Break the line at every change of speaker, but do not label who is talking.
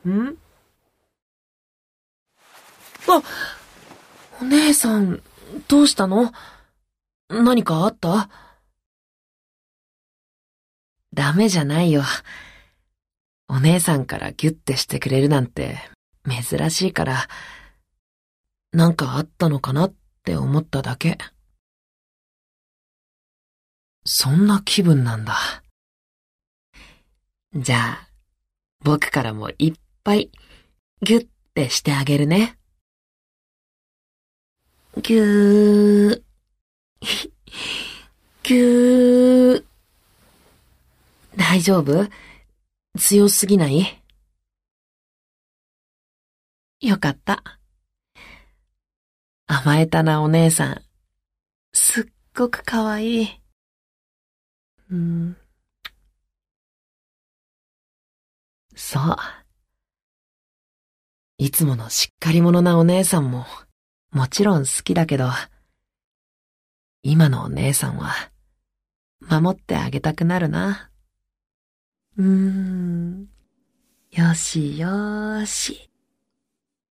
ん？あ、お姉さん、どうしたの？何かあった？ダメじゃないよ。お姉さんからギュッてしてくれるなんて珍しいから、なんかあったのかなって思っただけ。そんな気分なんだ。じゃあ、僕からもいっぱいギュッてしてあげるね。ぎゅー、ぎゅー。大丈夫？強すぎない？よかった。甘えたなお姉さん。すっごくかわいい。うん、そう。いつものしっかり者なお姉さんももちろん好きだけど、今のお姉さんは守ってあげたくなるな。よしよーし。